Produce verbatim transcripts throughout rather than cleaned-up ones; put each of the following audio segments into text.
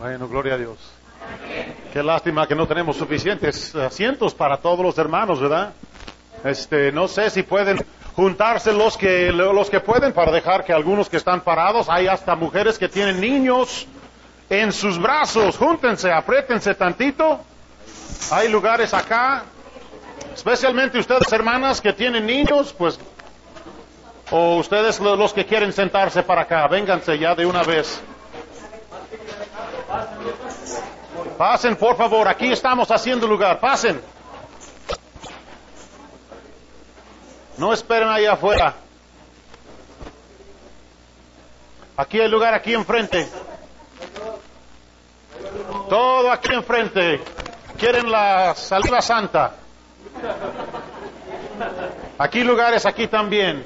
Bueno, gloria a Dios. Qué lástima que no tenemos suficientes asientos para todos los hermanos, ¿verdad? Este, no sé si pueden juntarse los que los que pueden para dejar que algunos que están parados, hay hasta mujeres que tienen niños en sus brazos, júntense, apriétense tantito. Hay lugares acá, especialmente ustedes hermanas que tienen niños, pues, o ustedes los que quieren sentarse para acá, vénganse ya de una vez. Pasen, por favor, aquí estamos haciendo lugar, pasen. No esperen ahí afuera. Aquí hay lugar, aquí enfrente. Todo aquí enfrente. ¿Quieren la saliva santa? Aquí lugares, aquí también.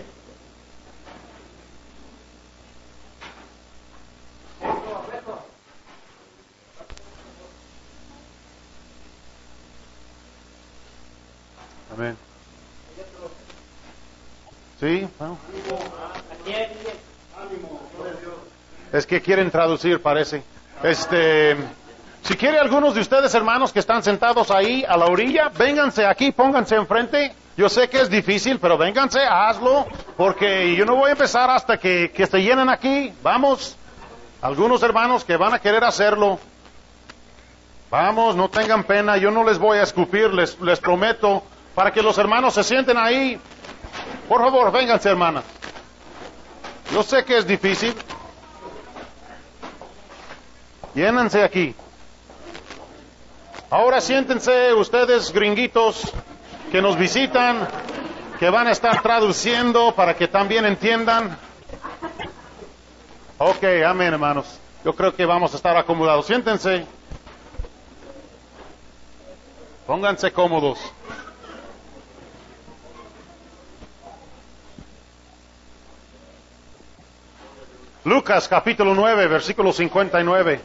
Amén. Sí, bueno. Es que quieren traducir, parece. Este, si quiere algunos de ustedes, hermanos, que están sentados ahí a la orilla, vénganse aquí, pónganse enfrente. Yo sé que es difícil, pero vénganse, hazlo, porque yo no voy a empezar hasta que, que se llenen aquí. Vamos, algunos hermanos que van a querer hacerlo. Vamos, no tengan pena, yo no les voy a escupir, les, les prometo, para que los hermanos se sienten ahí. Por favor, vénganse, hermanas. Yo sé que es difícil. Llénense aquí. Ahora siéntense ustedes, gringuitos, que nos visitan, que van a estar traduciendo para que también entiendan. Ok, amén, hermanos. Yo creo que vamos a estar acomodados. Siéntense. Pónganse cómodos. Lucas capítulo nueve, versículo cincuenta y nueve.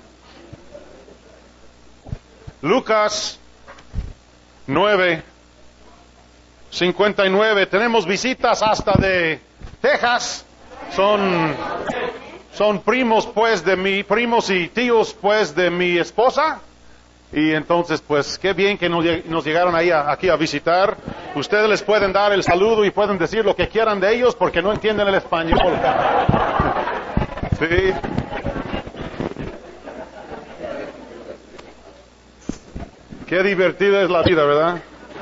Lucas nueve, cincuenta y nueve. Tenemos visitas hasta de Texas. Son, son primos pues de mi, primos y tíos pues de mi esposa. Y entonces pues qué bien que nos, nos llegaron ahí a, aquí a visitar. Ustedes les pueden dar el saludo y pueden decir lo que quieran de ellos porque no entienden el español. Sí. Qué divertida es la vida, ¿verdad?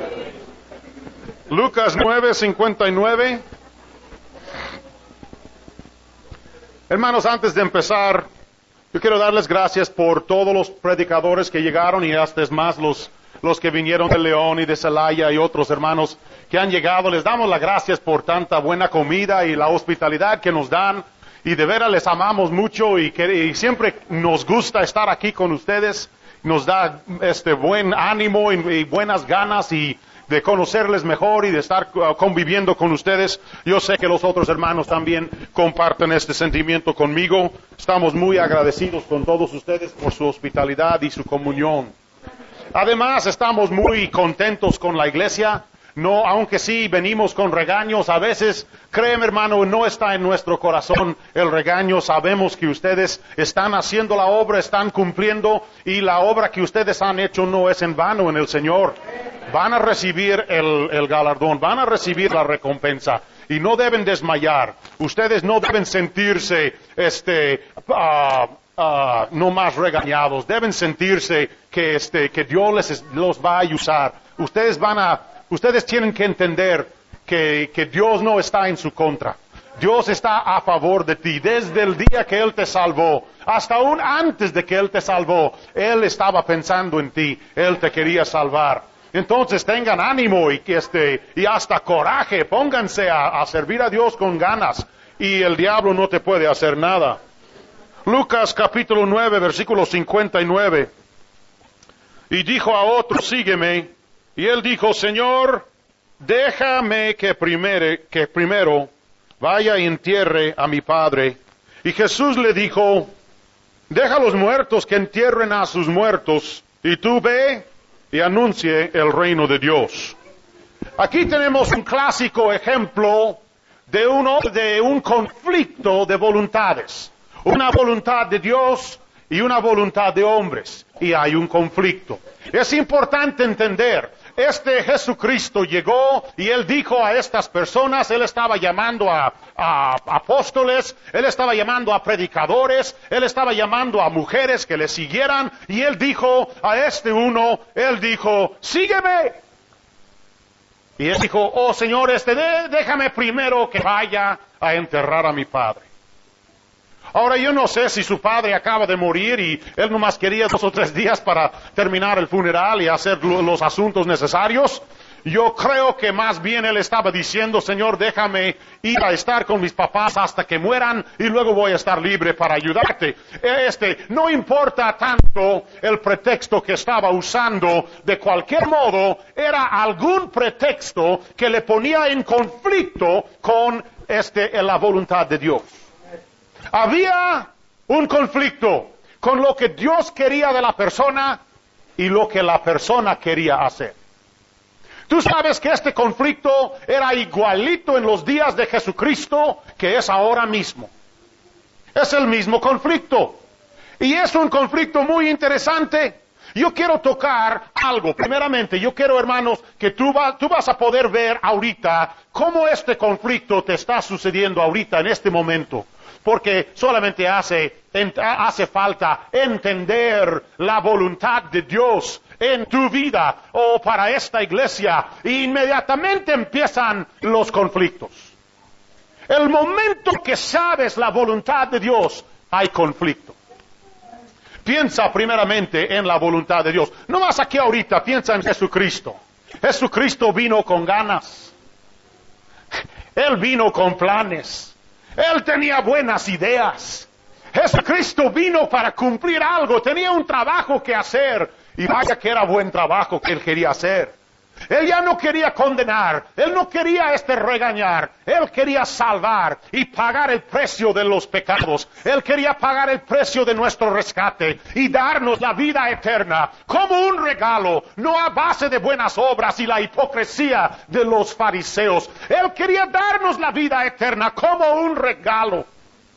Lucas nueve, cincuenta y nueve. Hermanos, antes de empezar, yo quiero darles gracias por todos los predicadores que llegaron y hasta es más los, los que vinieron de León y de Celaya y otros hermanos que han llegado. Les damos las gracias por tanta buena comida y la hospitalidad que nos dan. Y de veras les amamos mucho y, que, y siempre nos gusta estar aquí con ustedes. Nos da este buen ánimo y, y buenas ganas y de conocerles mejor y de estar uh, conviviendo con ustedes. Yo sé que los otros hermanos también comparten este sentimiento conmigo. Estamos muy agradecidos con todos ustedes por su hospitalidad y su comunión. Además, estamos muy contentos con la iglesia. No, aunque sí venimos con regaños, a veces, créeme hermano, no está en nuestro corazón el regaño. Sabemos que ustedes están haciendo la obra, están cumpliendo y la obra que ustedes han hecho no es en vano en el Señor. Van a recibir el, el galardón, van a recibir la recompensa y no deben desmayar. Ustedes no deben sentirse, este, uh, uh, no más regañados. Deben sentirse que, este, que Dios les, los va a usar. Ustedes van a Ustedes tienen que entender que, que Dios no está en su contra. Dios está a favor de ti. Desde el día que Él te salvó, hasta aún antes de que Él te salvó, Él estaba pensando en ti. Él te quería salvar. Entonces tengan ánimo y, que este, y hasta coraje. Pónganse a, a servir a Dios con ganas. Y el diablo no te puede hacer nada. Lucas capítulo nueve, versículo cincuenta y nueve. Y dijo a otro, sígueme. Y él dijo, Señor, déjame que, primere, que primero vaya y entierre a mi padre. Y Jesús le dijo, deja a los muertos que entierren a sus muertos, y tú ve y anuncie el reino de Dios. Aquí tenemos un clásico ejemplo de un, de un conflicto de voluntades. Una voluntad de Dios y una voluntad de hombres, y hay un conflicto. Es importante entender, este Jesucristo llegó y Él dijo a estas personas, Él estaba llamando a, a apóstoles, Él estaba llamando a predicadores, Él estaba llamando a mujeres que le siguieran, y Él dijo a este uno, Él dijo, sígueme. Y Él dijo, oh Señor, este, de, déjame primero que vaya a enterrar a mi padre. Ahora yo no sé si su padre acaba de morir y él nomás quería dos o tres días para terminar el funeral y hacer los asuntos necesarios. Yo creo que más bien él estaba diciendo, Señor, déjame ir a estar con mis papás hasta que mueran y luego voy a estar libre para ayudarte. Este, no importa tanto el pretexto que estaba usando, de cualquier modo, era algún pretexto que le ponía en conflicto con este, la voluntad de Dios. Había un conflicto con lo que Dios quería de la persona y lo que la persona quería hacer. Tú sabes que este conflicto era igualito en los días de Jesucristo que es ahora mismo. Es el mismo conflicto. Y es un conflicto muy interesante. Yo quiero tocar algo. Primeramente, yo quiero, hermanos, que tú, va, tú vas a poder ver ahorita cómo este conflicto te está sucediendo ahorita en este momento. Porque solamente hace, hace falta entender la voluntad de Dios en tu vida o para esta iglesia. E inmediatamente empiezan los conflictos. El momento que sabes la voluntad de Dios, hay conflicto. Piensa primeramente en la voluntad de Dios. No más aquí ahorita, piensa en Jesucristo. Jesucristo vino con ganas. Él vino con planes. Él tenía buenas ideas. Jesucristo vino para cumplir algo, tenía un trabajo que hacer, y vaya que era buen trabajo que él quería hacer. Él ya no quería condenar, él no quería este regañar, él quería salvar y pagar el precio de los pecados. Él quería pagar el precio de nuestro rescate y darnos la vida eterna como un regalo, no a base de buenas obras y la hipocresía de los fariseos. Él quería darnos la vida eterna como un regalo.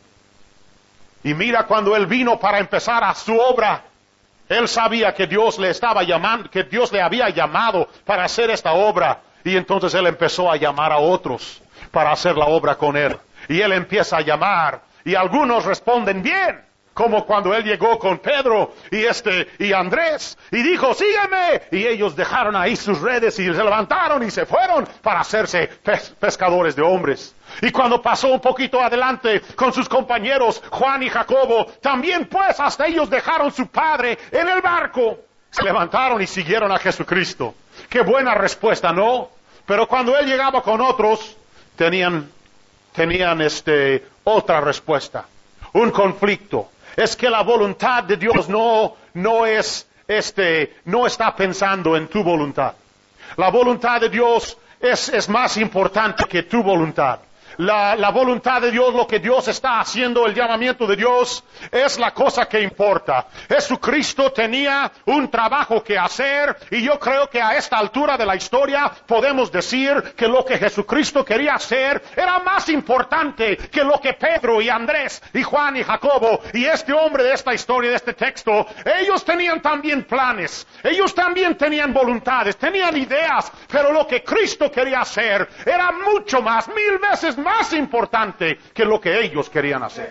Y mira, cuando él vino para empezar a su obra, él sabía que Dios le estaba llamando, que Dios le había llamado para hacer esta obra. Y entonces él empezó a llamar a otros para hacer la obra con él. Y él empieza a llamar. Y algunos responden bien. Como cuando él llegó con Pedro y este, y Andrés. Y dijo, sígueme. Y ellos dejaron ahí sus redes y se levantaron y se fueron para hacerse pes- pescadores de hombres. Y cuando pasó un poquito adelante con sus compañeros, Juan y Jacobo, también pues hasta ellos dejaron su padre en el barco. Se levantaron y siguieron a Jesucristo. Qué buena respuesta, ¿no? Pero cuando él llegaba con otros, tenían, tenían este, otra respuesta. Un conflicto. Es que la voluntad de Dios no, no es, este, no está pensando en tu voluntad. La voluntad de Dios es, es más importante que tu voluntad. La, la voluntad de Dios, lo que Dios está haciendo, el llamamiento de Dios, es la cosa que importa. Jesucristo tenía un trabajo que hacer, y yo creo que a esta altura de la historia podemos decir que lo que Jesucristo quería hacer era más importante que lo que Pedro y Andrés y Juan y Jacobo y este hombre de esta historia, de este texto, ellos tenían también planes, ellos también tenían voluntades, tenían ideas, pero lo que Cristo quería hacer era mucho más, mil veces más más importante que lo que ellos querían hacer.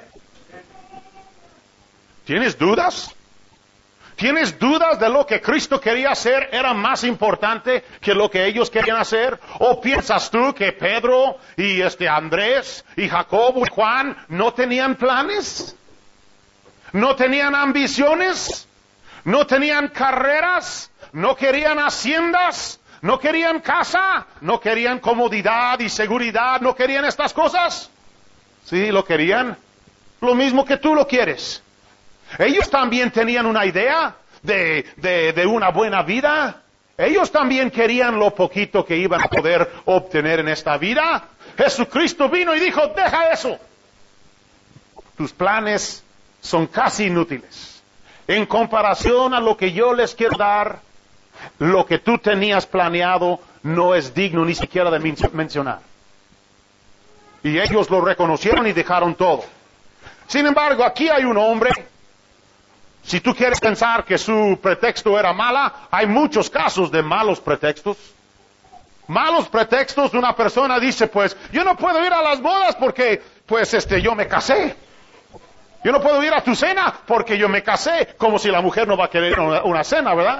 ¿Tienes dudas? ¿Tienes dudas de lo que Cristo quería hacer era más importante que lo que ellos querían hacer? ¿O piensas tú que Pedro y este Andrés y Jacobo y Juan no tenían planes? ¿No tenían ambiciones? ¿No tenían carreras? ¿No querían haciendas? ¿No querían casa? ¿No querían comodidad y seguridad? ¿No querían estas cosas? Sí, lo querían. Lo mismo que tú lo quieres. Ellos también tenían una idea de, de, de una buena vida. Ellos también querían lo poquito que iban a poder obtener en esta vida. Jesucristo vino y dijo, deja eso. Tus planes son casi inútiles. En comparación a lo que yo les quiero dar, lo que tú tenías planeado no es digno ni siquiera de mencionar. Y ellos lo reconocieron y dejaron todo. Sin embargo, aquí hay un hombre, Si tú quieres pensar que su pretexto era mala, hay muchos casos de malos pretextos. Malos pretextos, una persona dice, pues, yo no puedo ir a las bodas porque, pues, este, yo me casé. Yo no puedo ir a tu cena porque yo me casé. Como si la mujer no va a querer una, una cena, ¿verdad?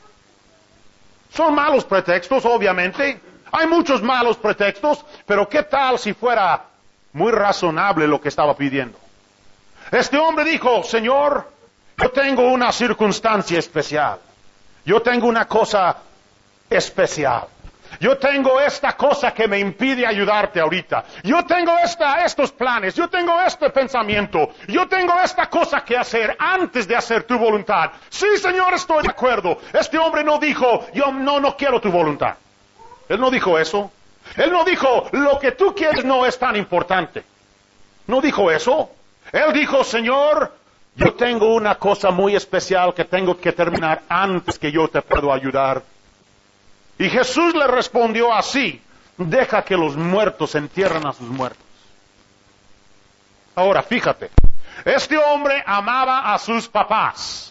Son malos pretextos, obviamente. Hay muchos malos pretextos, pero ¿qué tal si fuera muy razonable lo que estaba pidiendo? Este hombre dijo, Señor, yo tengo una circunstancia especial. Yo tengo una cosa especial. Yo tengo esta cosa que me impide ayudarte ahorita. Yo tengo esta, estos planes. Yo tengo este pensamiento. Yo tengo esta cosa que hacer antes de hacer tu voluntad. Sí, Señor, estoy de acuerdo. Este hombre no dijo, yo no, no quiero tu voluntad. Él no dijo eso. Él no dijo, lo que tú quieres no es tan importante. No dijo eso. Él dijo, Señor, yo tengo una cosa muy especial que tengo que terminar antes que yo te puedo ayudar. Y Jesús le respondió así, deja que los muertos entierren a sus muertos. Ahora, fíjate, este hombre amaba a sus papás,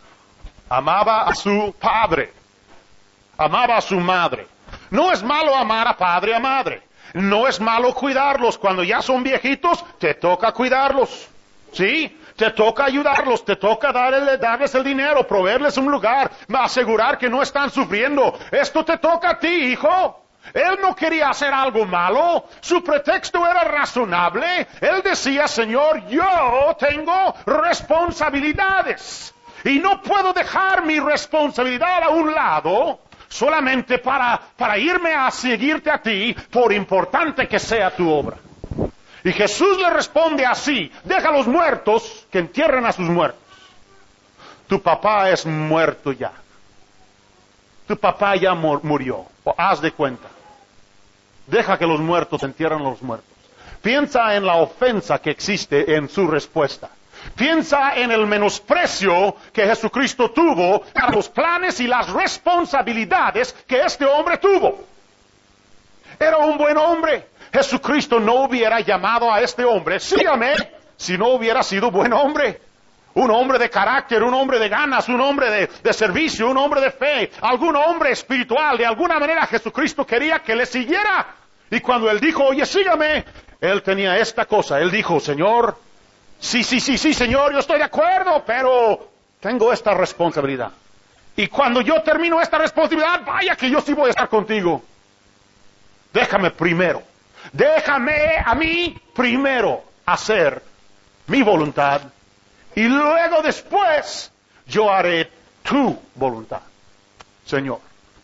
amaba a su padre, amaba a su madre. No es malo amar a padre y a madre. No es malo cuidarlos. Cuando ya son viejitos, te toca cuidarlos. ¿Sí? Te toca ayudarlos, te toca darle, darles el dinero, proveerles un lugar, asegurar que no están sufriendo. Esto te toca a ti, hijo. Él no quería hacer algo malo. Su pretexto era razonable. Él decía, Señor, yo tengo responsabilidades. Y no puedo dejar mi responsabilidad a un lado solamente para, para irme a seguirte a ti, por importante que sea tu obra. Y Jesús le responde así, deja a los muertos que entierren a sus muertos. Tu papá es muerto ya. Tu papá ya murió. O haz de cuenta. Deja que los muertos entierren a los muertos. Piensa en la ofensa que existe en su respuesta. Piensa en el menosprecio que Jesucristo tuvo a los planes y las responsabilidades que este hombre tuvo. Era un buen hombre. Jesucristo no hubiera llamado a este hombre, sígame, si no hubiera sido buen hombre. Un hombre de carácter, un hombre de ganas, un hombre de, de servicio, un hombre de fe, algún hombre espiritual. De alguna manera Jesucristo quería que le siguiera. Y cuando él dijo, oye, sígame, él tenía esta cosa. Él dijo, Señor, sí, sí, sí, sí, Señor, yo estoy de acuerdo, pero tengo esta responsabilidad. Y cuando yo termino esta responsabilidad, vaya que yo sí voy a estar contigo. Déjame primero. Déjame a mí primero hacer mi voluntad y luego después yo haré tu voluntad, Señor.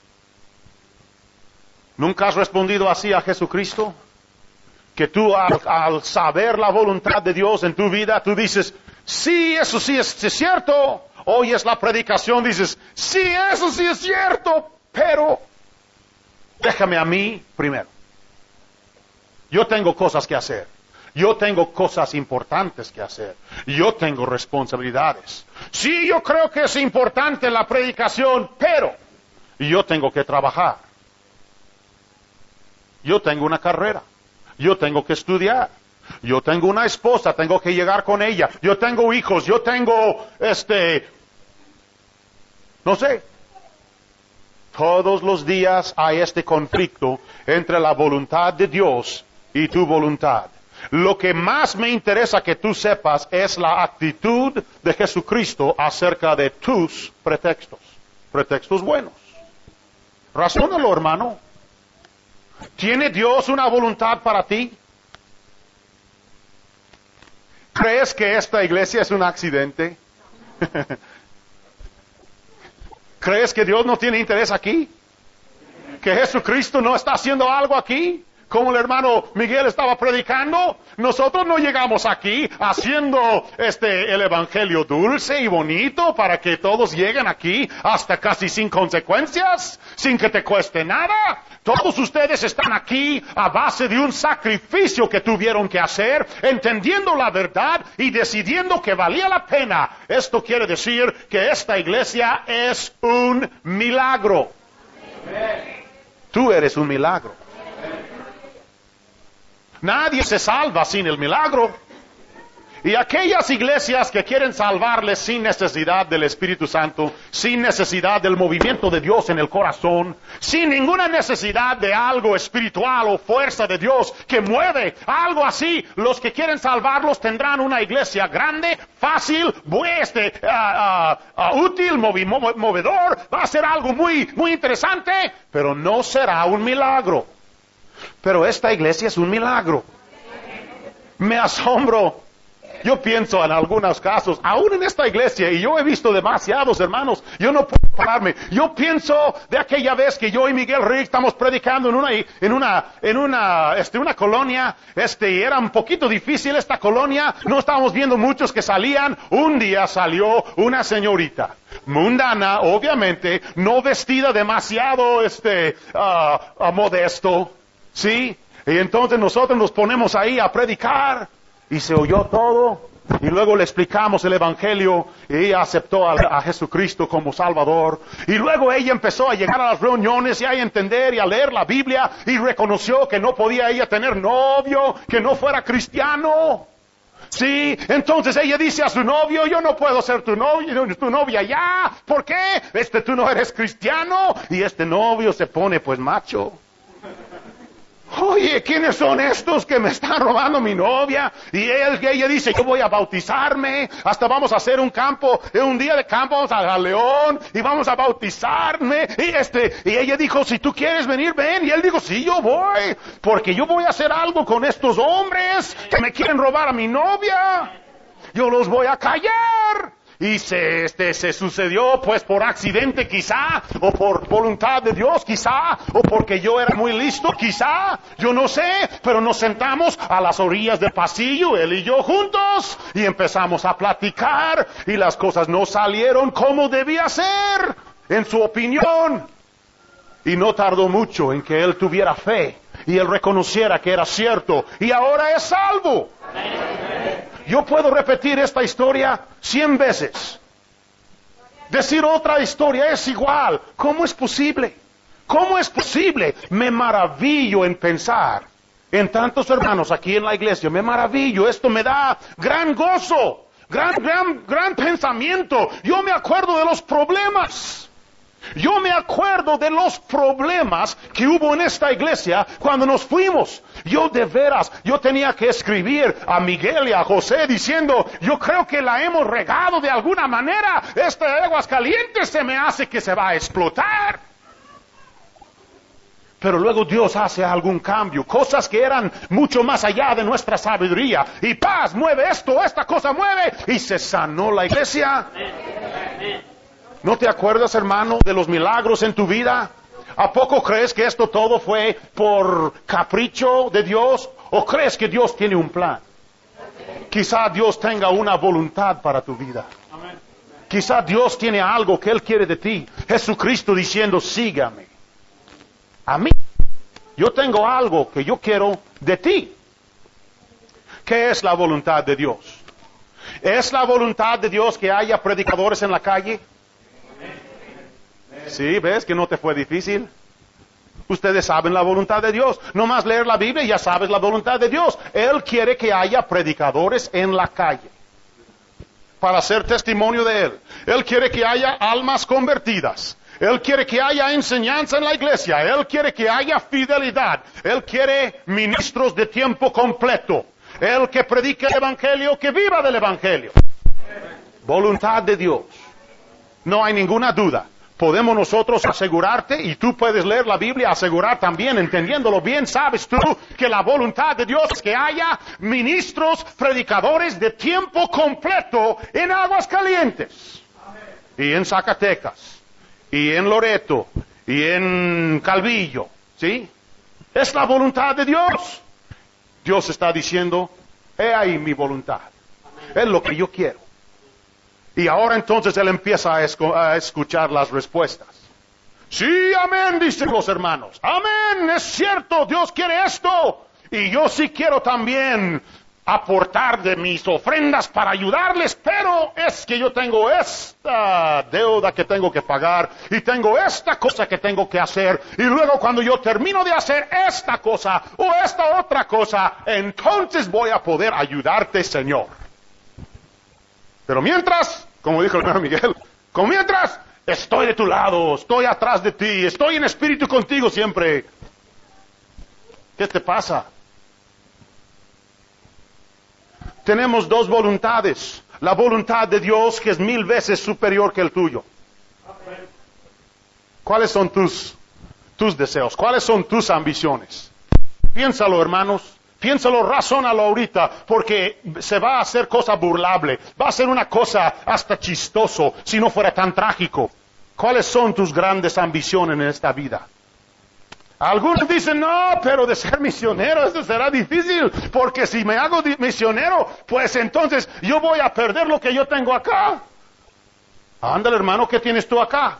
¿Nunca has respondido así a Jesucristo? Que tú al, al saber la voluntad de Dios en tu vida, tú dices, sí, eso sí es, es cierto. Oyes la predicación, dices, sí, eso sí es cierto, pero déjame a mí primero. Yo tengo cosas que hacer. Yo tengo cosas importantes que hacer. Yo tengo responsabilidades. Sí, yo creo que es importante la predicación, pero yo tengo que trabajar. Yo tengo una carrera. Yo tengo que estudiar. Yo tengo una esposa, tengo que llegar con ella. Yo tengo hijos, yo tengo, este, no sé. Todos los días hay este conflicto entre la voluntad de Dios y tu voluntad. Lo que más me interesa que tú sepas es la actitud de Jesucristo acerca de tus pretextos. Pretextos buenos. Razónalo, hermano. ¿Tiene Dios una voluntad para ti? ¿Crees que esta iglesia es un accidente? ¿Crees que Dios no tiene interés aquí? ¿Que Jesucristo no está haciendo algo aquí? Como el hermano Miguel estaba predicando, nosotros no llegamos aquí haciendo este el evangelio dulce y bonito para que todos lleguen aquí hasta casi sin consecuencias, sin que te cueste nada. Todos ustedes están aquí a base de un sacrificio que tuvieron que hacer, entendiendo la verdad y decidiendo que valía la pena. Esto quiere decir que esta iglesia es un milagro. Tú eres un milagro. Nadie se salva sin el milagro. Y aquellas iglesias que quieren salvarles sin necesidad del Espíritu Santo, sin necesidad del movimiento de Dios en el corazón, sin ninguna necesidad de algo espiritual o fuerza de Dios que mueve, algo así, los que quieren salvarlos tendrán una iglesia grande, fácil, este, uh, uh, uh, útil, movi movedor, va a ser algo muy, muy interesante, pero no será un milagro. Pero esta iglesia es un milagro. Me asombro. Yo pienso en algunos casos, aún en esta iglesia, y yo he visto demasiados hermanos, yo no puedo pararme. Yo pienso de aquella vez que yo y Miguel Rick estamos predicando en una, en una, en una, este, una colonia, este, y era un poquito difícil esta colonia, no estábamos viendo muchos que salían. Un día salió una señorita, mundana, obviamente, no vestida demasiado, este, uh, uh, modesto, ¿sí? Y entonces nosotros nos ponemos ahí a predicar. Y se oyó todo, y luego le explicamos el Evangelio, y ella aceptó a, a Jesucristo como Salvador. Y luego ella empezó a llegar a las reuniones y a entender y a leer la Biblia, y reconoció que no podía ella tener novio, que no fuera cristiano. Sí, entonces ella dice a su novio, yo no puedo ser tu novio, tu novia ya. ¿Por qué? Este, tú no eres cristiano. Y este novio se pone pues macho. Oye, ¿quiénes son estos que me están robando mi novia? Y él, ella dice, yo voy a bautizarme, hasta vamos a hacer un campo, un día de campo, vamos a León, y vamos a bautizarme. Y este, y ella dijo, si tú quieres venir, ven. Y él dijo, sí, yo voy, porque yo voy a hacer algo con estos hombres que me quieren robar a mi novia. Yo los voy a callar. Y se, este, se sucedió pues por accidente quizá, o por voluntad de Dios quizá, o porque yo era muy listo quizá, yo no sé, pero nos sentamos a las orillas del pasillo, él y yo juntos, y empezamos a platicar, y las cosas no salieron como debía ser, en su opinión. Y no tardó mucho en que él tuviera fe, y él reconociera que era cierto, y ahora es salvo. Yo puedo repetir esta historia cien veces. Decir otra historia es igual. ¿Cómo es posible? ¿Cómo es posible? Me maravillo en pensar en tantos hermanos aquí en la iglesia. Me maravillo. Esto me da gran gozo, gran, gran, gran pensamiento. Yo me acuerdo de los problemas. Yo me acuerdo de los problemas que hubo en esta iglesia cuando nos fuimos. Yo de veras, yo tenía que escribir a Miguel y a José diciendo, yo creo que la hemos regado de alguna manera. Este Aguascalientes se me hace que se va a explotar. Pero luego Dios hace algún cambio, cosas que eran mucho más allá de nuestra sabiduría. Y paz, mueve esto, esta cosa mueve, y se sanó la iglesia. ¿No te acuerdas, hermano, de los milagros en tu vida? ¿A poco crees que esto todo fue por capricho de Dios? ¿O crees que Dios tiene un plan? Quizá Dios tenga una voluntad para tu vida. Quizá Dios tiene algo que Él quiere de ti. Jesucristo diciendo, sígame. A mí, yo tengo algo que yo quiero de ti. ¿Qué es la voluntad de Dios? ¿Es la voluntad de Dios que haya predicadores en la calle? Sí, ¿ves que no te fue difícil? Ustedes saben la voluntad de Dios. No más leer la Biblia y ya sabes la voluntad de Dios. Él quiere que haya predicadores en la calle para hacer testimonio de Él. Él quiere que haya almas convertidas. Él quiere que haya enseñanza en la iglesia. Él quiere que haya fidelidad. Él quiere ministros de tiempo completo. Él que predique el Evangelio, que viva del Evangelio. Voluntad de Dios. No hay ninguna duda. Podemos nosotros asegurarte, y tú puedes leer la Biblia, asegurar también, entendiéndolo bien, sabes tú que la voluntad de Dios es que haya ministros, predicadores de tiempo completo en Aguascalientes, y en Zacatecas, y en Loreto, y en Calvillo, ¿sí? Es la voluntad de Dios. Dios está diciendo, he ahí mi voluntad, es lo que yo quiero. Y ahora entonces él empieza a, esco- a escuchar las respuestas. Sí, amén, dicen los hermanos. Amén, es cierto, Dios quiere esto. Y yo sí quiero también aportar de mis ofrendas para ayudarles, pero es que yo tengo esta deuda que tengo que pagar y tengo esta cosa que tengo que hacer. Y luego cuando yo termino de hacer esta cosa o esta otra cosa, entonces voy a poder ayudarte, Señor. Pero mientras, como dijo el hermano Miguel, como mientras, estoy de tu lado, estoy atrás de ti, estoy en espíritu contigo siempre. ¿Qué te pasa? Tenemos dos voluntades. La voluntad de Dios, que es mil veces superior que el tuyo. ¿Cuáles son tus, tus deseos? ¿Cuáles son tus ambiciones? Piénsalo, hermanos. Piénsalo, razónalo ahorita, porque se va a hacer cosa burlable. Va a ser una cosa hasta chistoso, si no fuera tan trágico. ¿Cuáles son tus grandes ambiciones en esta vida? Algunos dicen, no, pero de ser misionero eso será difícil, porque si me hago misionero, pues entonces yo voy a perder lo que yo tengo acá. Ándale, hermano, ¿qué tienes tú acá?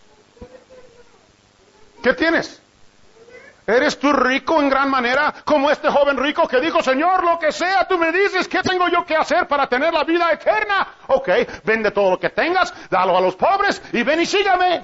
¿Qué tienes? ¿Eres tú rico en gran manera, como este joven rico que dijo, Señor, lo que sea, tú me dices, ¿qué tengo yo que hacer para tener la vida eterna? Ok, vende todo lo que tengas, dalo a los pobres y ven y sígame.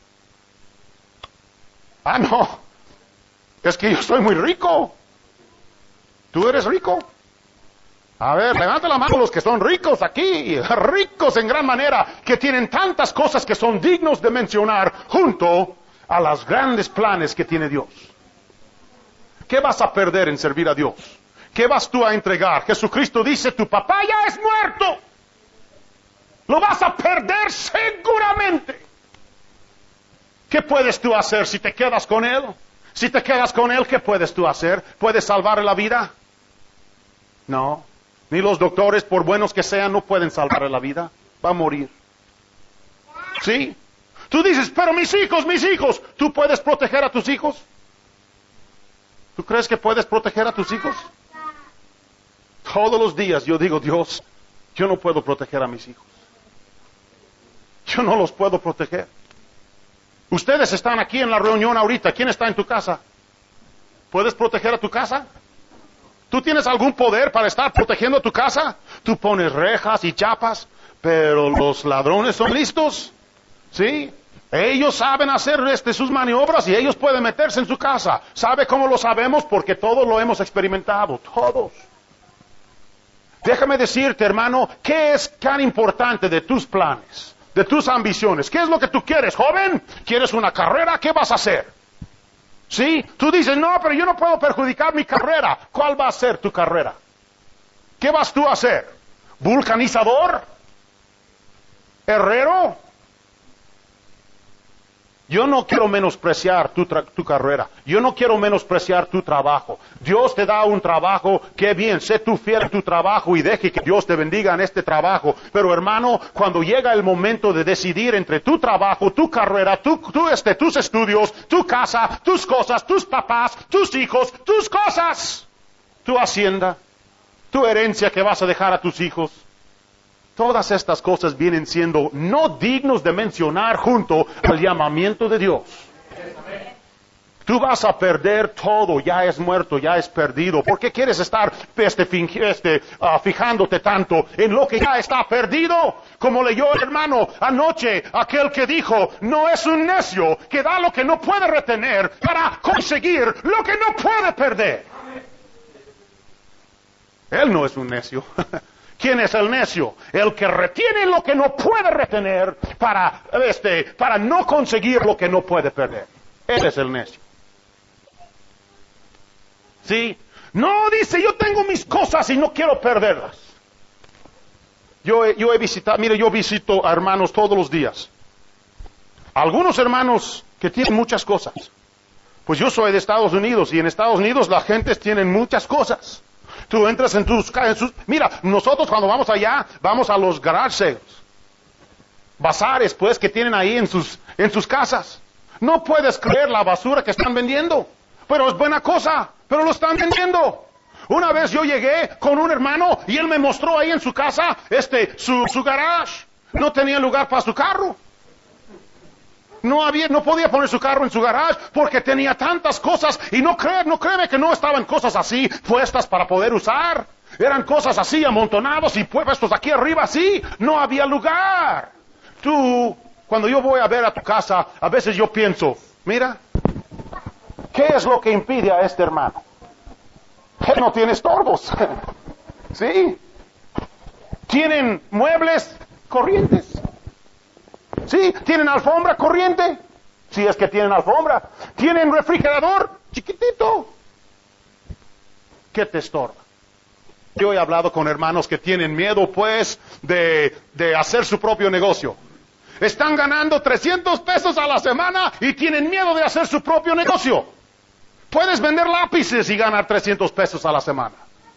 Ah, no, es que yo soy muy rico. ¿Tú eres rico? A ver, levanta la mano los que son ricos aquí, ricos en gran manera, que tienen tantas cosas que son dignos de mencionar junto a los grandes planes que tiene Dios. ¿Qué vas a perder en servir a Dios? ¿Qué vas tú a entregar? Jesucristo dice, tu papá ya es muerto. Lo vas a perder seguramente. ¿Qué puedes tú hacer si te quedas con Él? Si te quedas con Él, ¿qué puedes tú hacer? ¿Puedes salvarle la vida? No. Ni los doctores, por buenos que sean, no pueden salvarle la vida. Va a morir. ¿Sí? Tú dices, pero mis hijos, mis hijos, ¿tú puedes proteger a tus hijos? ¿Tú crees que puedes proteger a tus hijos? Todos los días yo digo, Dios, yo no puedo proteger a mis hijos. Yo no los puedo proteger. Ustedes están aquí en la reunión ahorita. ¿Quién está en tu casa? ¿Puedes proteger a tu casa? ¿Tú tienes algún poder para estar protegiendo a tu casa? Tú pones rejas y chapas, pero los ladrones son listos. ¿Sí? Ellos saben hacer este, sus maniobras y ellos pueden meterse en su casa. ¿Sabe cómo lo sabemos? Porque todos lo hemos experimentado, todos. Déjame decirte, hermano, ¿qué es tan importante de tus planes, de tus ambiciones? ¿Qué es lo que tú quieres, joven? ¿Quieres una carrera? ¿Qué vas a hacer? ¿Sí? Tú dices, no, pero yo no puedo perjudicar mi carrera. ¿Cuál va a ser tu carrera? ¿Qué vas tú a hacer? ¿Vulcanizador? ¿Herrero? Yo no quiero menospreciar tu, tu carrera. Yo no quiero menospreciar tu trabajo. Dios te da un trabajo, qué bien, sé tú fiel en tu trabajo y deje que Dios te bendiga en este trabajo. Pero hermano, cuando llega el momento de decidir entre tu trabajo, tu carrera, tu, tu, este, tus estudios, tu casa, tus cosas, tus papás, tus hijos, tus cosas, tu hacienda, tu herencia que vas a dejar a tus hijos. Todas estas cosas vienen siendo no dignos de mencionar junto al llamamiento de Dios. Tú vas a perder todo, ya es muerto, ya es perdido. ¿Por qué quieres estar este, este, uh, fijándote tanto en lo que ya está perdido? Como leyó el hermano anoche, aquel que dijo, no es un necio que da lo que no puede retener para conseguir lo que no puede perder. Él no es un necio. ¿Quién es el necio? El que retiene lo que no puede retener para, este, para no conseguir lo que no puede perder. Él es el necio. ¿Sí? No, dice, yo tengo mis cosas y no quiero perderlas. Yo, yo he visitado, mire, yo visito a hermanos todos los días. Algunos hermanos que tienen muchas cosas. Pues yo soy de Estados Unidos y en Estados Unidos la gente tiene muchas cosas. Tú entras en tus, en sus... Mira, nosotros cuando vamos allá, vamos a los garage sales. Bazares, pues, que tienen ahí en sus, en sus casas. No puedes creer la basura que están vendiendo. Pero es buena cosa, pero lo están vendiendo. Una vez yo llegué con un hermano y él me mostró ahí en su casa, este, su, su garage. No tenía lugar para su carro. No había, no podía poner su carro en su garage porque tenía tantas cosas y no cree, no créeme que no estaban cosas así puestas para poder usar. Eran cosas así amontonados y puestos aquí arriba así. No había lugar. Tú, cuando yo voy a ver a tu casa, a veces yo pienso, mira, ¿qué es lo que impide a este hermano? Él no tiene estorbos. ¿Sí? Tienen muebles corrientes. ¿Sí? ¿Tienen alfombra corriente? Si es que tienen alfombra. ¿Tienen refrigerador? Chiquitito. ¿Qué te estorba? Yo he hablado con hermanos que tienen miedo, pues, de, de hacer su propio negocio. Están ganando trescientos pesos a la semana y tienen miedo de hacer su propio negocio. Puedes vender lápices y ganar trescientos pesos a la semana.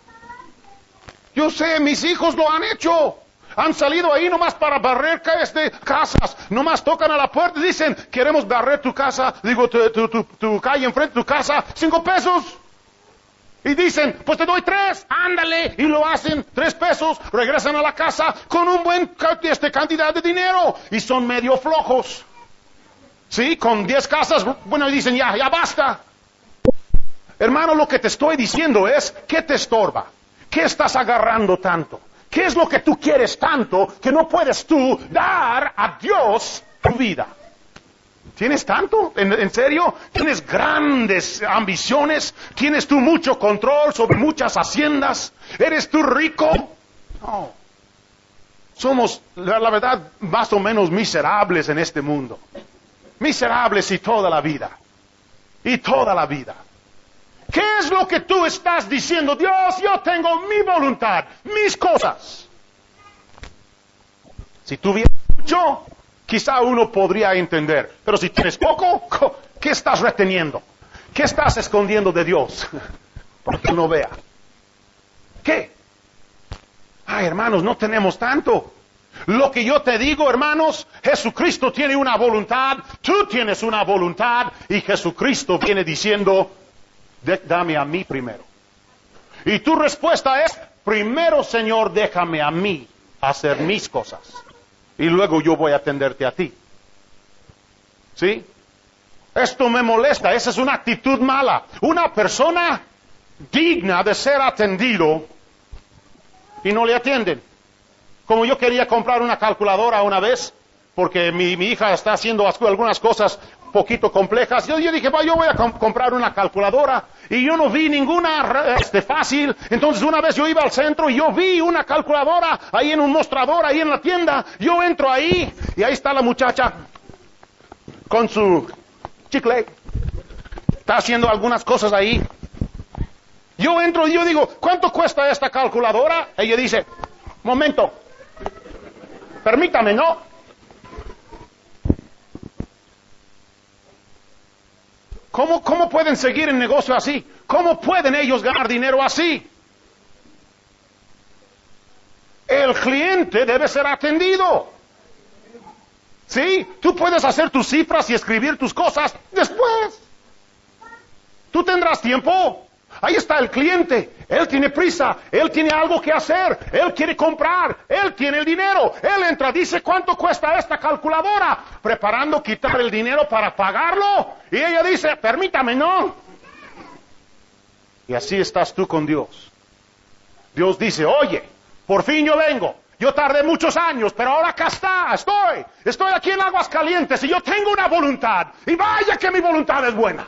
Yo sé, mis hijos lo han hecho. Han salido ahí nomás para barrer este, casas. Nomás tocan a la puerta y dicen, queremos barrer tu casa, digo, tu, tu, tu, tu calle enfrente de tu casa, cinco pesos. Y dicen, pues te doy tres, ándale, y lo hacen, tres pesos, regresan a la casa con un buen este, cantidad de dinero, y son medio flojos. Sí, con diez casas, bueno, y dicen, ya, ya basta. Hermano, lo que te estoy diciendo es, ¿qué te estorba? ¿Qué estás agarrando tanto? ¿Qué es lo que tú quieres tanto que no puedes tú dar a Dios tu vida? ¿Tienes tanto? ¿En, en serio? ¿Tienes grandes ambiciones? ¿Tienes tú mucho control sobre muchas haciendas? ¿Eres tú rico? No. Somos, la, la verdad, más o menos miserables en este mundo. Miserables y toda la vida. Y toda la vida. ¿Qué es lo que tú estás diciendo? Dios, yo tengo mi voluntad, mis cosas. Si tuvieras mucho, quizá uno podría entender. Pero si tienes poco, ¿qué estás reteniendo? ¿Qué estás escondiendo de Dios? Para que no vea. ¿Qué? Ay, hermanos, no tenemos tanto. Lo que yo te digo, hermanos, Jesucristo tiene una voluntad, tú tienes una voluntad, y Jesucristo viene diciendo, dame a mí primero. Y tu respuesta es, primero, Señor, déjame a mí hacer mis cosas. Y luego yo voy a atenderte a ti. ¿Sí? Esto me molesta, esa es una actitud mala. Una persona digna de ser atendido y no le atienden. Como yo quería comprar una calculadora una vez, porque mi, mi hija está haciendo algunas cosas poquito complejas. Yo, yo dije, yo voy a comp- comprar una calculadora, y yo no vi ninguna este, fácil. Entonces una vez yo iba al centro y yo vi una calculadora ahí en un mostrador, ahí en la tienda. Yo entro ahí y ahí está la muchacha con su chicle. Está haciendo algunas cosas ahí. Yo entro y yo digo, ¿cuánto cuesta esta calculadora? Ella dice, momento, permítame, ¿no? ¿Cómo, ¿Cómo pueden seguir el negocio así? ¿Cómo pueden ellos ganar dinero así? El cliente debe ser atendido. ¿Sí? Tú puedes hacer tus cifras y escribir tus cosas después. Tú tendrás tiempo. Ahí está el cliente. Él tiene prisa. Él tiene algo que hacer. Él quiere comprar. Él tiene el dinero. Él entra, dice, ¿cuánto cuesta esta calculadora? Preparando quitar el dinero para pagarlo. Y ella dice, permítame, ¿no? Y así estás tú con Dios. Dios dice, oye, por fin yo vengo. Yo tardé muchos años, pero ahora acá está, estoy. Estoy aquí en Aguascalientes y yo tengo una voluntad. Y vaya que mi voluntad es buena.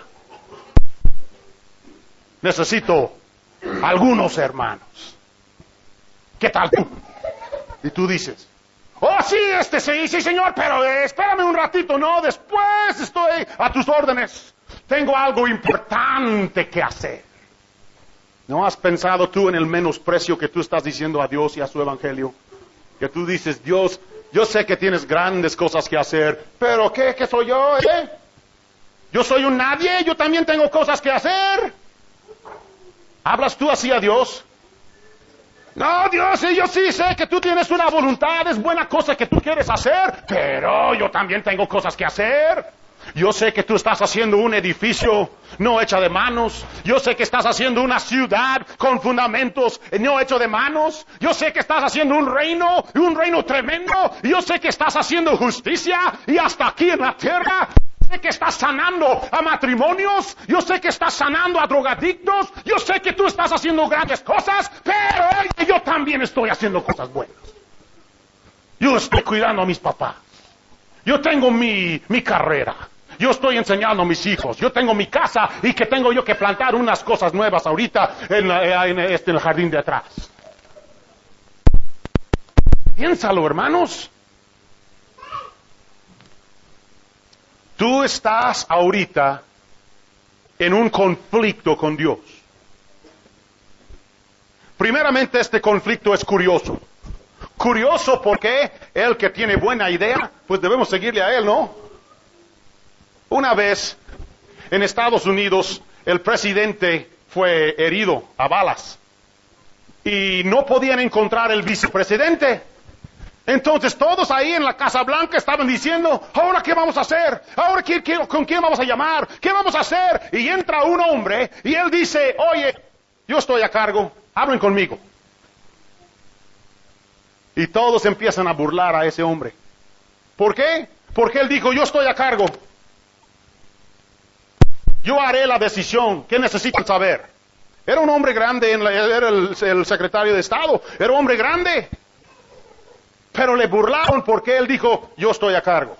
Necesito algunos hermanos. ¿Qué tal tú? Y tú dices, oh sí, este sí, sí señor, pero eh, espérame un ratito, no, después estoy a tus órdenes. Tengo algo importante que hacer. ¿No has pensado tú en el menosprecio que tú estás diciendo a Dios y a su evangelio? Que tú dices, Dios, yo sé que tienes grandes cosas que hacer, pero ¿qué, qué soy yo, eh? Yo soy un nadie, yo también tengo cosas que hacer. ¿Hablas tú así a Dios? No, Dios, yo sí sé que tú tienes una voluntad, es buena cosa que tú quieres hacer, pero yo también tengo cosas que hacer. Yo sé que tú estás haciendo un edificio no hecho de manos. Yo sé que estás haciendo una ciudad con fundamentos no hecho de manos. Yo sé que estás haciendo un reino, un reino tremendo. Yo sé que estás haciendo justicia y hasta aquí en la tierra. Yo sé que estás sanando a matrimonios, yo sé que estás sanando a drogadictos, yo sé que tú estás haciendo grandes cosas, pero oye, yo también estoy haciendo cosas buenas. Yo estoy cuidando a mis papás, yo tengo mi, mi carrera, yo estoy enseñando a mis hijos, yo tengo mi casa y que tengo yo que plantar unas cosas nuevas ahorita en, la, en, este, en el jardín de atrás. Piénsalo, hermanos. Tú estás ahorita en un conflicto con Dios. Primeramente, este conflicto es curioso. Curioso porque el que tiene buena idea, pues debemos seguirle a él, ¿no? Una vez en Estados Unidos, el presidente fue herido a balas y no podían encontrar el vicepresidente. Entonces todos ahí en la Casa Blanca estaban diciendo, ¿ahora qué vamos a hacer? ¿Ahora qué, qué, con quién vamos a llamar? ¿Qué vamos a hacer? Y entra un hombre y él dice, oye, yo estoy a cargo, hablen conmigo. Y todos empiezan a burlar a ese hombre. ¿Por qué? Porque él dijo, yo estoy a cargo. Yo haré la decisión. ¿Qué necesitan saber? Era un hombre grande, en la, era el, el secretario de Estado, era un hombre grande. Pero le burlaron porque él dijo, yo estoy a cargo.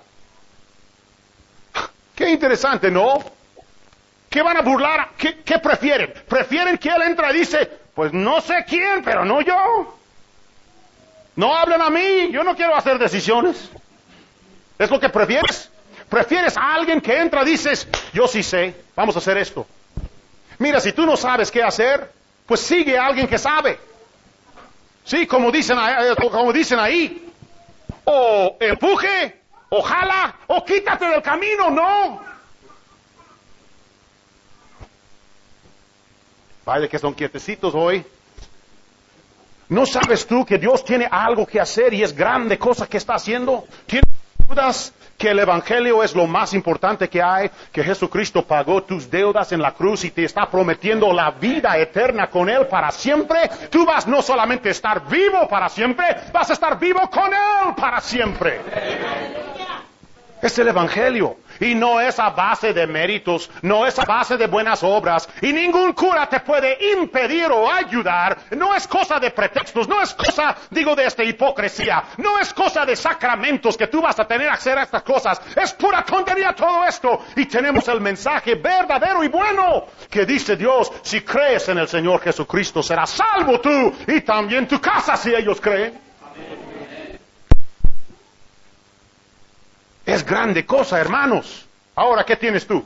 Qué interesante, ¿no? ¿Qué van a burlar? ¿Qué, qué prefieren? ¿Prefieren que él entre y dice, pues no sé quién, pero no yo? No hablen a mí, yo no quiero hacer decisiones. ¿Es lo que prefieres? ¿Prefieres a alguien que entra y dices, yo sí sé, vamos a hacer esto? Mira, si tú no sabes qué hacer, pues sigue a alguien que sabe. Sí, como dicen, como dicen ahí, o empuje, o jala, o quítate del camino, no. Vaya que son quietecitos hoy. ¿No sabes tú que Dios tiene algo que hacer y es grande cosa que está haciendo? ¿Tienes dudas que el Evangelio es lo más importante que hay? Que Jesucristo pagó tus deudas en la cruz y te está prometiendo la vida eterna con Él para siempre. Tú vas no solamente a estar vivo para siempre, vas a estar vivo con Él para siempre. Es el Evangelio. Y no es a base de méritos, no es a base de buenas obras. Y ningún cura te puede impedir o ayudar. No es cosa de pretextos, no es cosa, digo, de esta hipocresía. No es cosa de sacramentos que tú vas a tener que hacer estas cosas. Es pura tontería todo esto. Y tenemos el mensaje verdadero y bueno que dice Dios, si crees en el Señor Jesucristo serás salvo tú y también tu casa si ellos creen. Es grande cosa, hermanos. Ahora, ¿qué tienes tú?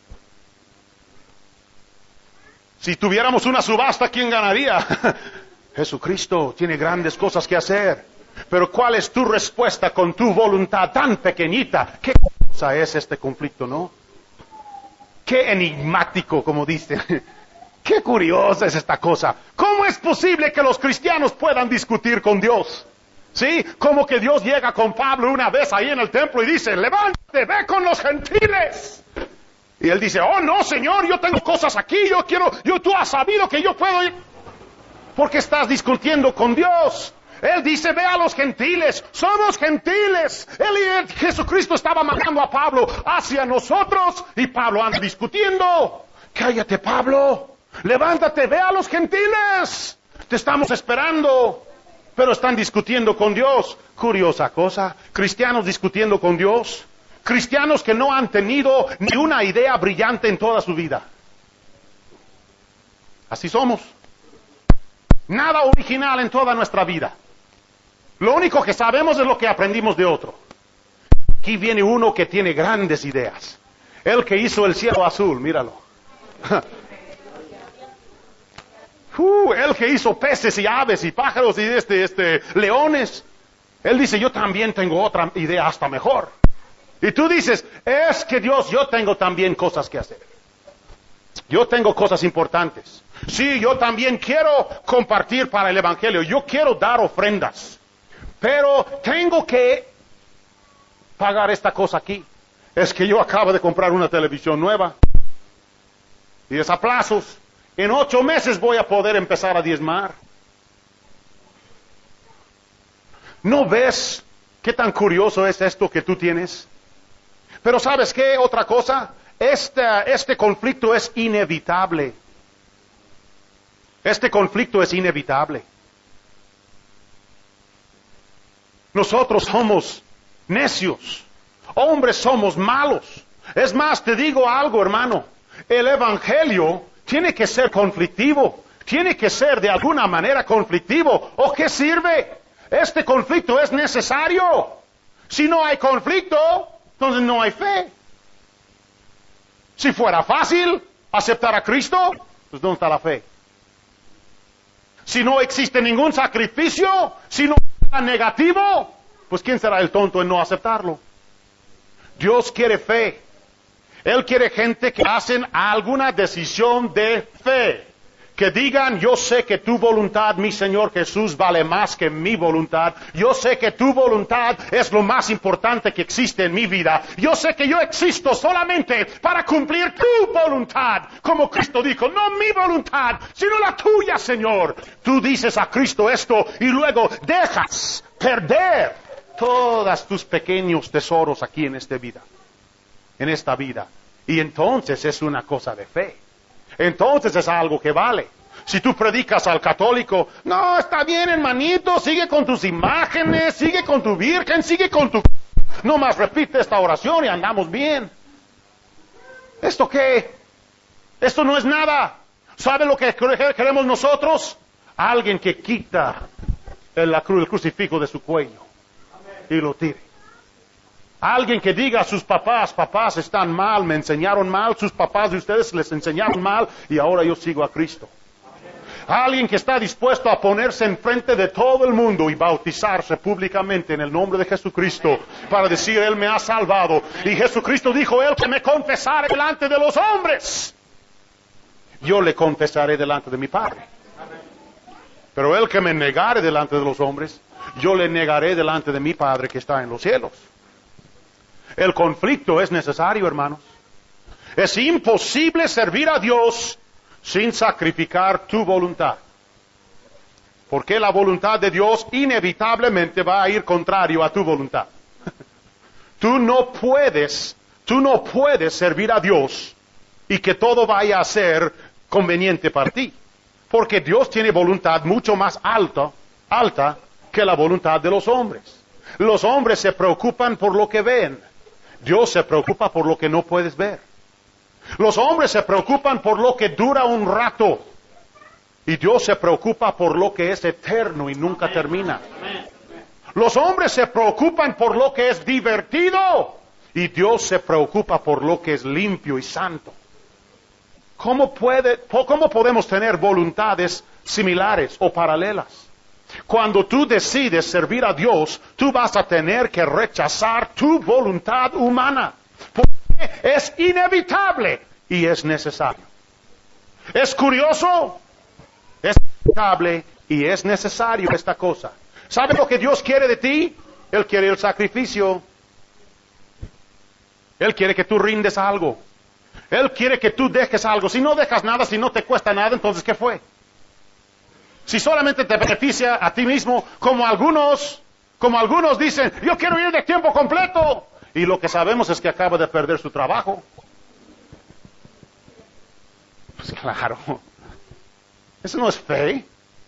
Si tuviéramos una subasta, ¿quién ganaría? Jesucristo tiene grandes cosas que hacer. Pero ¿cuál es tu respuesta con tu voluntad tan pequeñita? ¿Qué cosa es este conflicto, no? Qué enigmático, como dicen. Qué curiosa es esta cosa. ¿Cómo es posible que los cristianos puedan discutir con Dios? Sí, como que Dios llega con Pablo una vez ahí en el templo y dice, levántate, ve con los gentiles. Y él dice, oh no, Señor, yo tengo cosas aquí, yo quiero, yo tú has sabido que yo puedo ir. ¿Por qué estás discutiendo con Dios? Él dice, ve a los gentiles, somos gentiles. Él y Jesucristo estaba mandando a Pablo hacia nosotros y Pablo anda discutiendo. Cállate, Pablo, levántate, ve a los gentiles. Te estamos esperando. Pero están discutiendo con Dios. Curiosa cosa. Cristianos discutiendo con Dios. Cristianos que no han tenido ni una idea brillante en toda su vida. Así somos. Nada original en toda nuestra vida. Lo único que sabemos es lo que aprendimos de otro. Aquí viene uno que tiene grandes ideas. El que hizo el cielo azul, míralo. Uh, el que hizo peces y aves y pájaros y este, este, leones. Él dice, yo también tengo otra idea hasta mejor. Y tú dices, es que Dios, yo tengo también cosas que hacer. Yo tengo cosas importantes. Sí, yo también quiero compartir para el Evangelio. Yo quiero dar ofrendas. Pero tengo que pagar esta cosa aquí. Es que yo acabo de comprar una televisión nueva. Y es a plazos. En ocho meses voy a poder empezar a diezmar. ¿No ves qué tan curioso es esto que tú tienes? Pero ¿sabes qué? Otra cosa, este, este conflicto es inevitable. Este conflicto es inevitable. Nosotros somos necios, hombres somos malos. Es más, te digo algo, hermano, el Evangelio tiene que ser conflictivo, tiene que ser de alguna manera conflictivo. ¿O qué sirve? Este conflicto es necesario. Si no hay conflicto, entonces no hay fe. Si fuera fácil aceptar a Cristo, pues ¿dónde está la fe? Si no existe ningún sacrificio, si no es negativo, pues ¿quién será el tonto en no aceptarlo? Dios quiere fe. Él quiere gente que hacen alguna decisión de fe. Que digan, yo sé que tu voluntad, mi Señor Jesús, vale más que mi voluntad. Yo sé que tu voluntad es lo más importante que existe en mi vida. Yo sé que yo existo solamente para cumplir tu voluntad. Como Cristo dijo, no mi voluntad, sino la tuya, Señor. Tú dices a Cristo esto y luego dejas perder todos tus pequeños tesoros aquí en esta vida. En esta vida. Y entonces es una cosa de fe. Entonces es algo que vale. Si tú predicas al católico, no, está bien, hermanito, sigue con tus imágenes, sigue con tu virgen, sigue con tu... No más repite esta oración y andamos bien. ¿Esto qué? Esto no es nada. ¿Sabe lo que queremos nosotros? Alguien que quita el, la cruz, el crucifijo de su cuello y lo tire. Alguien que diga a sus papás, papás están mal, me enseñaron mal, sus papás de ustedes les enseñaron mal y ahora yo sigo a Cristo. Alguien que está dispuesto a ponerse enfrente de todo el mundo y bautizarse públicamente en el nombre de Jesucristo para decir, Él me ha salvado. Y Jesucristo dijo, Él que me confesare delante de los hombres, yo le confesaré delante de mi Padre. Pero Él que me negare delante de los hombres, yo le negaré delante de mi Padre que está en los cielos. El conflicto es necesario, hermanos. Es imposible servir a Dios sin sacrificar tu voluntad. Porque la voluntad de Dios inevitablemente va a ir contrario a tu voluntad. Tú no puedes, tú no puedes servir a Dios y que todo vaya a ser conveniente para ti. Porque Dios tiene voluntad mucho más alta, alta que la voluntad de los hombres. Los hombres se preocupan por lo que ven. Dios se preocupa por lo que no puedes ver. Los hombres se preocupan por lo que dura un rato. Y Dios se preocupa por lo que es eterno y nunca termina. Los hombres se preocupan por lo que es divertido. Y Dios se preocupa por lo que es limpio y santo. ¿Cómo puede, cómo podemos tener voluntades similares o paralelas? Cuando tú decides servir a Dios, tú vas a tener que rechazar tu voluntad humana. Porque es inevitable y es necesario. ¿Es curioso? Es inevitable y es necesario esta cosa. ¿Sabe lo que Dios quiere de ti? Él quiere el sacrificio. Él quiere que tú rindes algo. Él quiere que tú dejes algo. Si no dejas nada, si no te cuesta nada, entonces ¿qué fue? Si solamente te beneficia a ti mismo, como algunos, como algunos dicen, yo quiero ir de tiempo completo. Y lo que sabemos es que acaba de perder su trabajo. Pues claro, eso no es fe.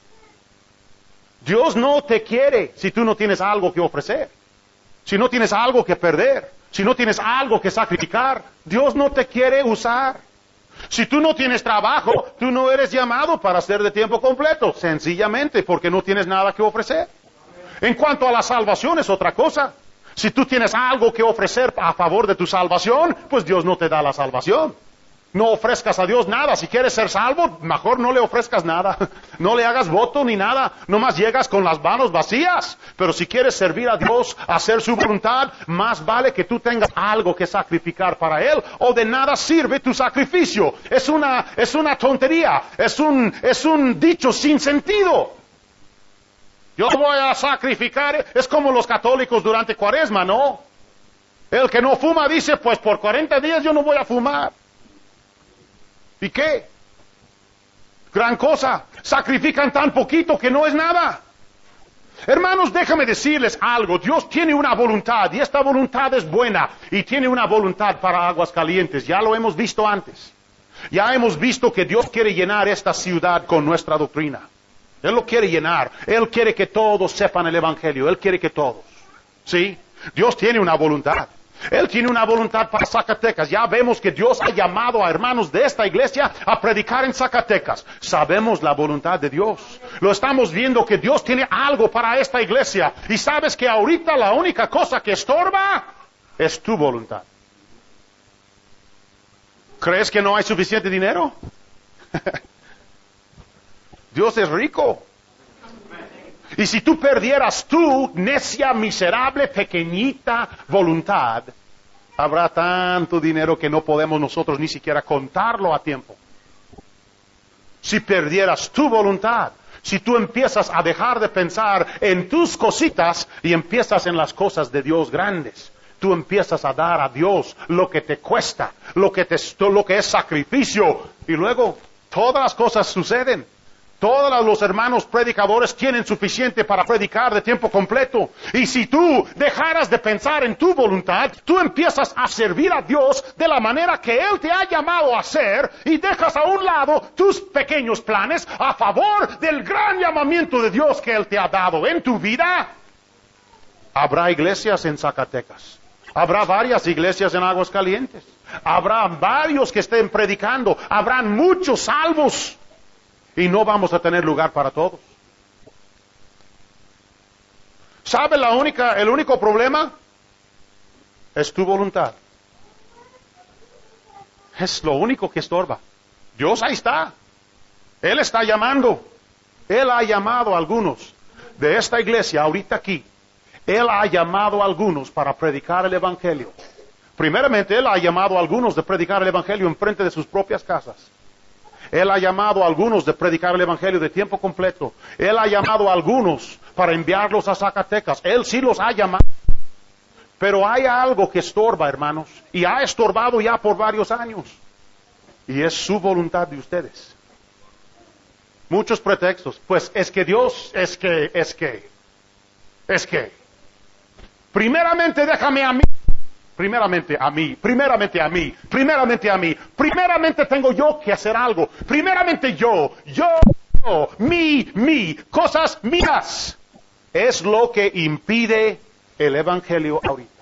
Dios no te quiere si tú no tienes algo que ofrecer, si no tienes algo que perder, si no tienes algo que sacrificar. Dios no te quiere usar. Si tú no tienes trabajo, tú no eres llamado para ser de tiempo completo, sencillamente porque no tienes nada que ofrecer. En cuanto a la salvación es otra cosa. Si tú tienes algo que ofrecer a favor de tu salvación, pues Dios no te da la salvación. No ofrezcas a Dios nada. Si quieres ser salvo, mejor no le ofrezcas nada. No le hagas voto ni nada. Nomás llegas con las manos vacías. Pero si quieres servir a Dios, hacer su voluntad, más vale que tú tengas algo que sacrificar para Él, o de nada sirve tu sacrificio. Es una, es una tontería. Es un, es un dicho sin sentido. Yo voy a sacrificar. Es como los católicos durante Cuaresma, ¿no? El que no fuma dice, pues por cuarenta días yo no voy a fumar. ¿Y qué? Gran cosa. Sacrifican tan poquito que no es nada. Hermanos, déjame decirles algo. Dios tiene una voluntad y esta voluntad es buena y tiene una voluntad para Aguascalientes. Ya lo hemos visto antes. Ya hemos visto que Dios quiere llenar esta ciudad con nuestra doctrina. Él lo quiere llenar. Él quiere que todos sepan el Evangelio. Él quiere que todos. ¿Sí? Dios tiene una voluntad. Él tiene una voluntad para Zacatecas. Ya vemos que Dios ha llamado a hermanos de esta iglesia a predicar en Zacatecas. Sabemos la voluntad de Dios. Lo estamos viendo que Dios tiene algo para esta iglesia. Y sabes que ahorita la única cosa que estorba es tu voluntad. ¿Crees que no hay suficiente dinero? Dios es rico. Y si tú perdieras tu necia, miserable, pequeñita voluntad, habrá tanto dinero que no podemos nosotros ni siquiera contarlo a tiempo. Si perdieras tu voluntad, si tú empiezas a dejar de pensar en tus cositas y empiezas en las cosas de Dios grandes, tú empiezas a dar a Dios lo que te cuesta, lo que, te, lo que es sacrificio, y luego todas las cosas suceden. Todos los hermanos predicadores tienen suficiente para predicar de tiempo completo. Y si tú dejaras de pensar en tu voluntad, tú empiezas a servir a Dios de la manera que Él te ha llamado a hacer y dejas a un lado tus pequeños planes a favor del gran llamamiento de Dios que Él te ha dado en tu vida. Habrá iglesias en Zacatecas. Habrá varias iglesias en Aguascalientes. Habrá varios que estén predicando. Habrán muchos salvos. Y no vamos a tener lugar para todos. ¿Sabe la única, el único problema? Es tu voluntad. Es lo único que estorba. Dios ahí está. Él está llamando. Él ha llamado a algunos de esta iglesia ahorita aquí. Él ha llamado a algunos para predicar el evangelio. Primeramente, Él ha llamado a algunos de predicar el evangelio en frente de sus propias casas. Él ha llamado a algunos de predicar el evangelio de tiempo completo. Él ha llamado a algunos para enviarlos a Zacatecas. Él sí los ha llamado. Pero hay algo que estorba, hermanos, y ha estorbado ya por varios años. Y es su voluntad de ustedes. Muchos pretextos. Pues es que Dios, es que, es que, es que. Primeramente déjame a mí. Primeramente a mí, primeramente a mí, primeramente a mí, primeramente tengo yo que hacer algo, primeramente yo, yo, yo, mí, mí, cosas mías. Es lo que impide el evangelio ahorita.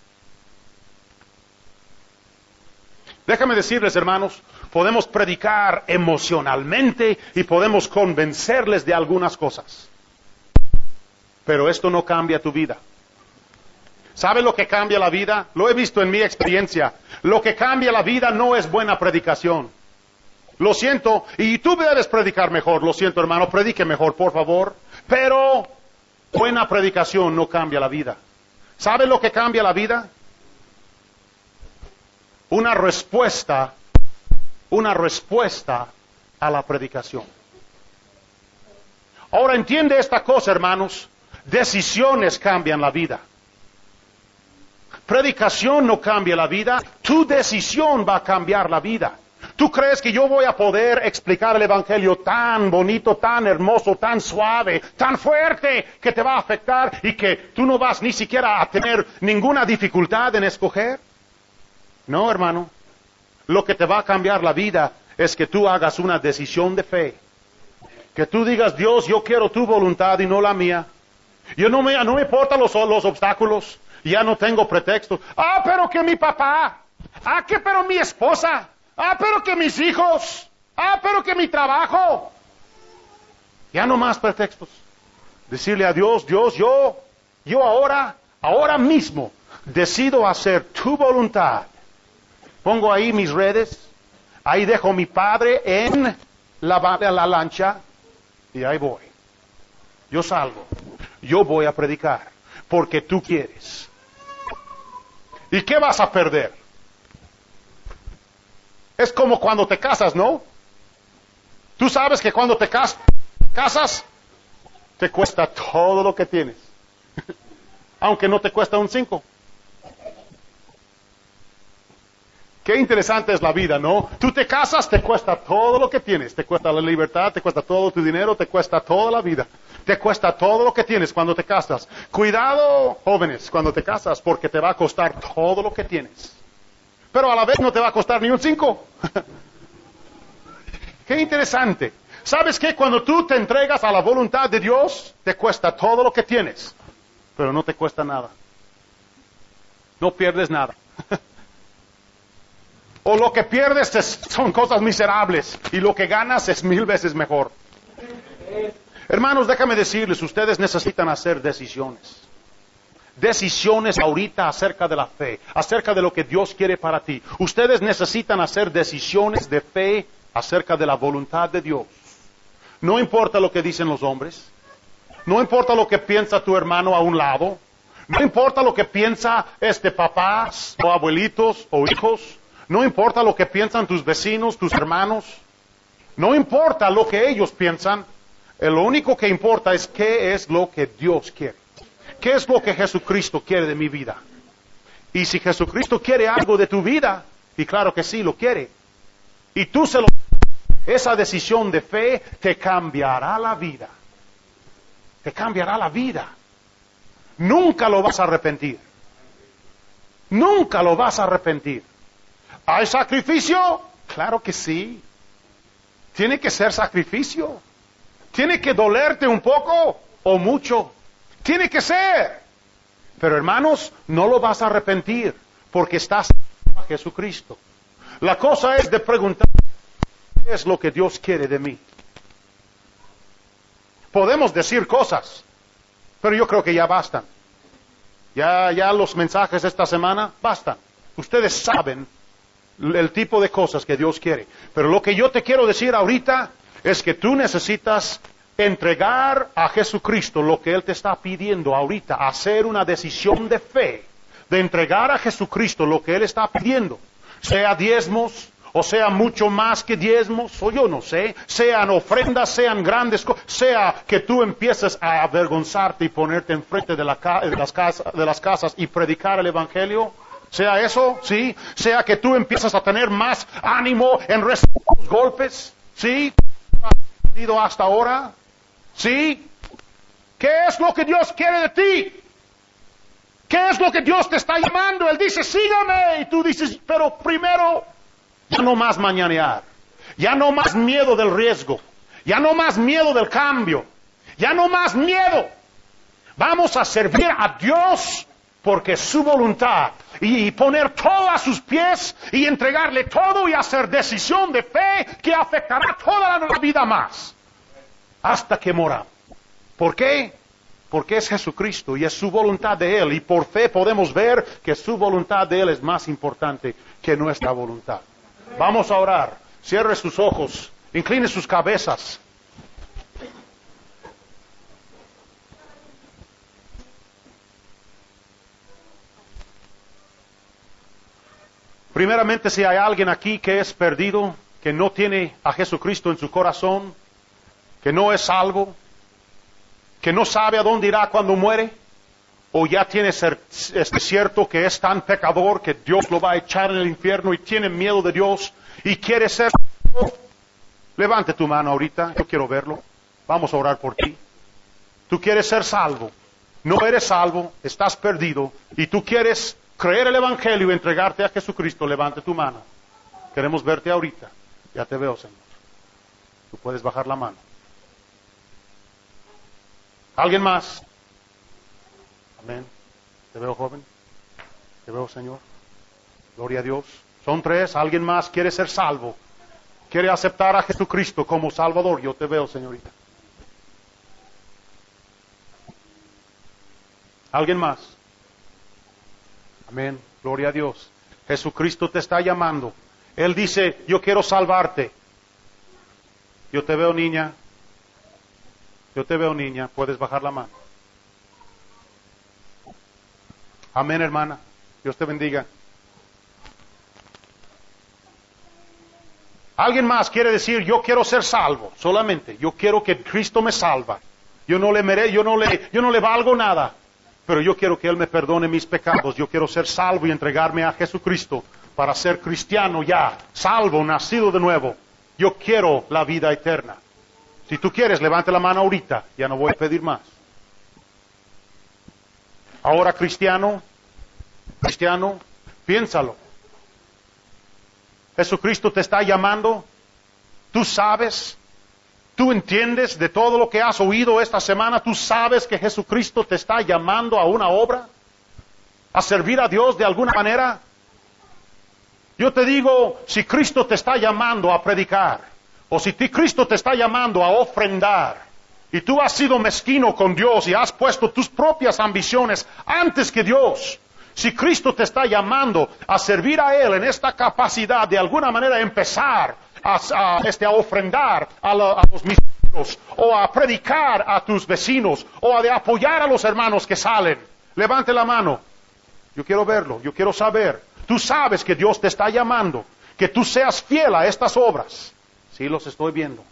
Déjame decirles, hermanos, podemos predicar emocionalmente y podemos convencerles de algunas cosas, pero esto no cambia tu vida. ¿Sabe lo que cambia la vida? Lo he visto en mi experiencia. Lo que cambia la vida no es buena predicación. Lo siento, y tú debes predicar mejor. Lo siento, hermano, predique mejor, por favor. Pero buena predicación no cambia la vida. ¿Sabe lo que cambia la vida? Una respuesta, una respuesta a la predicación. Ahora entiende esta cosa, hermanos. Decisiones cambian la vida. Predicación no cambia la vida, tu decisión va a cambiar la vida. ¿Tú crees que yo voy a poder explicar el evangelio tan bonito, tan hermoso, tan suave, tan fuerte, que te va a afectar y que tú no vas ni siquiera a tener ninguna dificultad en escoger? No, hermano. Lo que te va a cambiar la vida es que tú hagas una decisión de fe. Que tú digas, Dios, yo quiero tu voluntad y no la mía. Yo no me, no me importan los, los obstáculos. Ya no tengo pretextos. Ah, pero que mi papá. Ah, que pero mi esposa. Ah, pero que mis hijos. Ah, pero que mi trabajo. Ya no más pretextos. Decirle a Dios, Dios, yo, yo ahora, ahora mismo, decido hacer tu voluntad. Pongo ahí mis redes. Ahí dejo mi padre en la, la lancha. Y ahí voy. Yo salgo. Yo voy a predicar. Porque tú quieres. ¿Y qué vas a perder? Es como cuando te casas, ¿no? Tú sabes que cuando te cas- casas, te cuesta todo lo que tienes. Aunque no te cuesta un cinco. Qué interesante es la vida, ¿no? Tú te casas, te cuesta todo lo que tienes. Te cuesta la libertad, te cuesta todo tu dinero, te cuesta toda la vida. Te cuesta todo lo que tienes cuando te casas. Cuidado, jóvenes, cuando te casas, porque te va a costar todo lo que tienes. Pero a la vez no te va a costar ni un cinco. Qué interesante. ¿Sabes qué? Cuando tú te entregas a la voluntad de Dios, te cuesta todo lo que tienes, pero no te cuesta nada. no pierdes nada. O lo que pierdes es, son cosas miserables y lo que ganas es mil veces mejor. Hermanos, déjame decirles, ustedes necesitan hacer decisiones. Decisiones ahorita acerca de la fe, acerca de lo que Dios quiere para ti. Ustedes necesitan hacer decisiones de fe acerca de la voluntad de Dios. No importa lo que dicen los hombres, no importa lo que piensa tu hermano a un lado, no importa lo que piensa este papás o abuelitos o hijos, no importa lo que piensan tus vecinos, tus hermanos, no importa lo que ellos piensan, lo único que importa es qué es lo que Dios quiere. ¿Qué es lo que Jesucristo quiere de mi vida? Y si Jesucristo quiere algo de tu vida, y claro que sí, lo quiere, y tú se lo... esa decisión de fe te cambiará la vida. Te cambiará la vida. Nunca lo vas a arrepentir. Nunca lo vas a arrepentir. ¿Hay sacrificio? Claro que sí. Tiene que ser sacrificio. Tiene que dolerte un poco o mucho. Tiene que ser. Pero hermanos, no lo vas a arrepentir porque estás a Jesucristo. La cosa es de preguntar qué es lo que Dios quiere de mí. Podemos decir cosas, pero yo creo que ya bastan. Ya, ya los mensajes de esta semana bastan. Ustedes saben el tipo de cosas que Dios quiere. Pero lo que yo te quiero decir ahorita es que tú necesitas entregar a Jesucristo lo que Él te está pidiendo ahorita, hacer una decisión de fe, de entregar a Jesucristo lo que Él está pidiendo, sea diezmos, o sea mucho más que diezmos, o yo no sé, sean ofrendas, sean grandes cosas, sea que tú empieces a avergonzarte y ponerte enfrente de, la ca de, las casa, de las casas y predicar el Evangelio, sea eso, sí, sea que tú empiezas a tener más ánimo en recibir los golpes, sí, hasta ahora. ¿Sí? ¿Qué es lo que Dios quiere de ti? ¿Qué es lo que Dios te está llamando? Él dice, sígame. Y tú dices, pero primero, ya no más mañanear. Ya no más miedo del riesgo. Ya no más miedo del cambio. Ya no más miedo. Vamos a servir a Dios porque es su voluntad. Y poner todo a sus pies y entregarle todo y hacer decisión de fe que afectará toda la vida más. Hasta que mora. ¿Por qué? Porque es Jesucristo y es su voluntad de Él. Y por fe podemos ver que su voluntad de Él es más importante que nuestra voluntad. Vamos a orar. Cierre sus ojos. Incline sus cabezas. Primeramente, si hay alguien aquí que es perdido, que no tiene a Jesucristo en su corazón, que no es salvo, que no sabe a dónde irá cuando muere, o ya tiene ser, es cierto que es tan pecador que Dios lo va a echar en el infierno y tiene miedo de Dios y quiere ser salvo, levante tu mano ahorita, yo quiero verlo, vamos a orar por ti. Tú quieres ser salvo, no eres salvo, estás perdido y tú quieres creer el Evangelio y entregarte a Jesucristo, levante tu mano. Queremos verte ahorita, ya te veo, Señor. Tú puedes bajar la mano. ¿Alguien más? Amén. Te veo, joven. Te veo, Señor. Gloria a Dios. Son tres. ¿Alguien más quiere ser salvo? ¿Quiere aceptar a Jesucristo como Salvador? Yo te veo, señorita. ¿Alguien más? Amén. Gloria a Dios. Jesucristo te está llamando. Él dice, yo quiero salvarte. Yo te veo, niña. Yo te veo, niña, puedes bajar la mano. Amén, hermana. Dios te bendiga. Alguien más quiere decir, yo quiero ser salvo, solamente. Yo quiero que Cristo me salva. Yo no le mere, yo no le, yo no le valgo nada, pero yo quiero que Él me perdone mis pecados. Yo quiero ser salvo y entregarme a Jesucristo para ser cristiano ya, salvo, nacido de nuevo. Yo quiero la vida eterna. Si tú quieres, levante la mano ahorita, ya no voy a pedir más. Ahora, cristiano, cristiano, piénsalo. Jesucristo te está llamando, tú sabes, tú entiendes de todo lo que has oído esta semana, tú sabes que Jesucristo te está llamando a una obra. a servir a Dios de alguna manera? Yo te digo, si Cristo te está llamando a predicar, o si ti- Cristo te está llamando a ofrendar, y tú has sido mezquino con Dios y has puesto tus propias ambiciones antes que Dios, si Cristo te está llamando a servir a Él en esta capacidad de alguna manera empezar a, a, este, a ofrendar a, la, a los misioneros, o a predicar a tus vecinos, o a de apoyar a los hermanos que salen, levante la mano. Yo quiero verlo, yo quiero saber. Tú sabes que Dios te está llamando, que tú seas fiel a estas obras. Sí, los estoy viendo.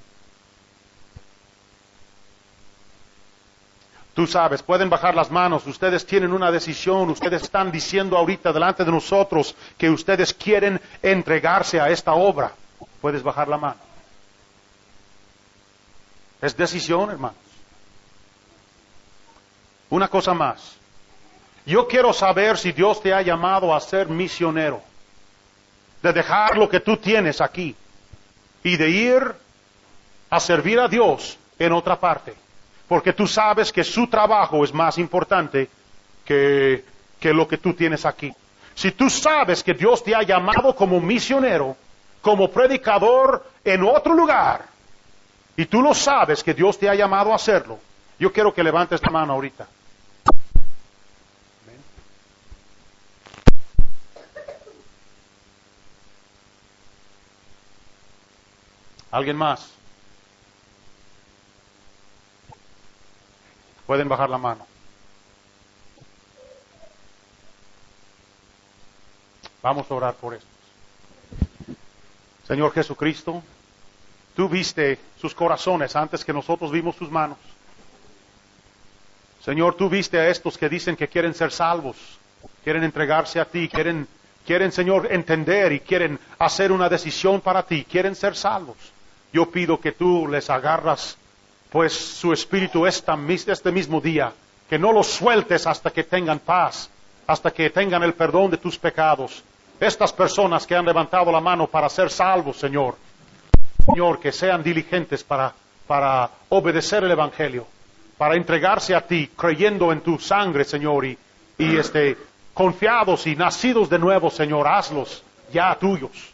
Tú sabes, pueden bajar las manos, ustedes tienen una decisión, ustedes están diciendo ahorita delante de nosotros que ustedes quieren entregarse a esta obra. Puedes bajar la mano. Es decisión, hermanos. Una cosa más. Yo quiero saber si Dios te ha llamado a ser misionero, de dejar lo que tú tienes aquí y de ir a servir a Dios en otra parte. Porque tú sabes que su trabajo es más importante que, que lo que tú tienes aquí. Si tú sabes que Dios te ha llamado como misionero, como predicador en otro lugar, y tú lo sabes que Dios te ha llamado a hacerlo, yo quiero que levantes la mano ahorita. ¿Alguien más? Pueden bajar la mano. Vamos a orar por esto. Señor Jesucristo, tú viste sus corazones antes que nosotros vimos sus manos. Señor, tú viste a estos que dicen que quieren ser salvos, quieren entregarse a ti, quieren, quieren, Señor, entender y quieren hacer una decisión para ti, quieren ser salvos. Yo pido que tú les agarras, pues, su espíritu esta, este mismo día, que no los sueltes hasta que tengan paz, hasta que tengan el perdón de tus pecados. Estas personas que han levantado la mano para ser salvos, Señor, Señor, que sean diligentes para, para obedecer el Evangelio, para entregarse a ti, creyendo en tu sangre, Señor, y, y este, confiados y nacidos de nuevo, Señor, hazlos ya tuyos.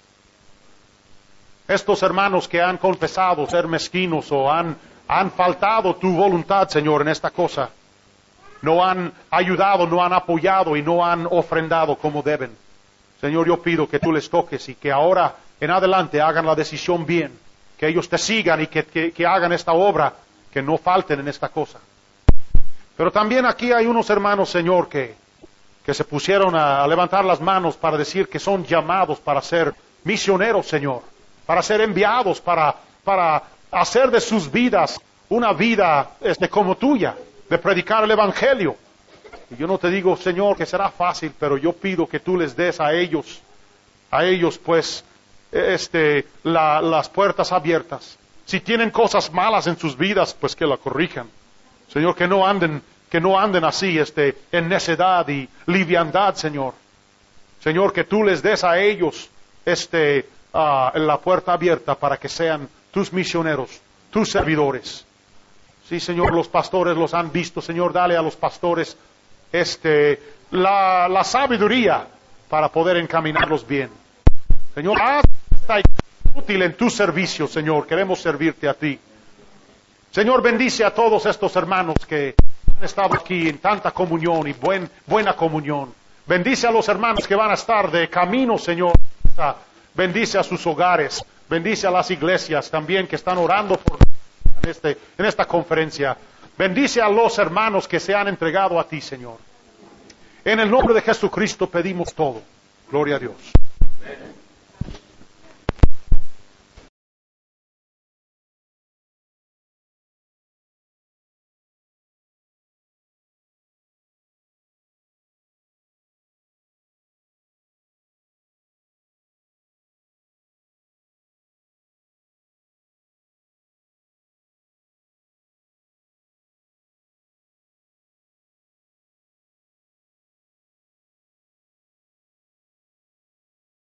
Estos hermanos que han confesado ser mezquinos o han, han faltado tu voluntad, Señor, en esta cosa, no han ayudado, no han apoyado y no han ofrendado como deben. Señor, yo pido que tú les toques y que ahora en adelante hagan la decisión bien, que ellos te sigan y que, que, que hagan esta obra, que no falten en esta cosa. Pero también aquí hay unos hermanos, Señor, que, que se pusieron a, a levantar las manos para decir que son llamados para ser misioneros, Señor, para ser enviados, para, para hacer de sus vidas una vida este, como tuya, de predicar el Evangelio. Y yo no te digo, Señor, que será fácil, pero yo pido que tú les des a ellos, a ellos pues, este, la, las puertas abiertas. Si tienen cosas malas en sus vidas, pues que la corrijan. Señor, que no anden, que no anden así, este, en necedad y liviandad, Señor. Señor, que tú les des a ellos, este, uh, la puerta abierta para que sean tus misioneros, tus servidores. Sí, Señor, los pastores los han visto, Señor, dale a los pastores este, la, la sabiduría para poder encaminarlos bien. Señor, haz esta útil en tu servicio, Señor, queremos servirte a ti. Señor, bendice a todos estos hermanos que han estado aquí en tanta comunión y buen, buena comunión. Bendice a los hermanos que van a estar de camino, Señor. Bendice a sus hogares, bendice a las iglesias también que están orando por en, este, en esta conferencia. Bendice a los hermanos que se han entregado a ti, Señor. En el nombre de Jesucristo pedimos todo. Gloria a Dios.